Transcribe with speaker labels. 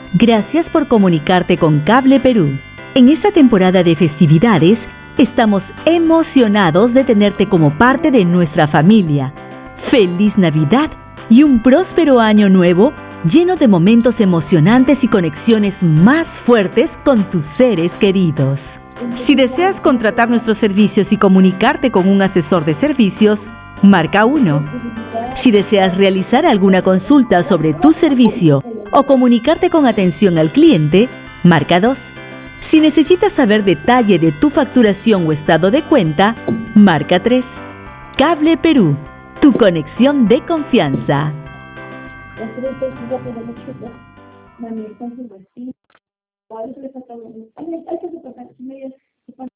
Speaker 1: Gracias por comunicarte con Cable Perú. En esta temporada de festividades, estamos emocionados de tenerte como parte de nuestra familia. ¡Feliz Navidad y un próspero año nuevo lleno de momentos emocionantes y conexiones más fuertes con tus seres queridos! Si deseas contratar nuestros servicios y comunicarte con un asesor de servicios, marca 1. Si deseas realizar alguna consulta sobre tu servicio o comunicarte con atención al cliente, marca 2. Si necesitas saber detalle de tu facturación o estado de cuenta, marca 3. Cable Perú, tu conexión de confianza.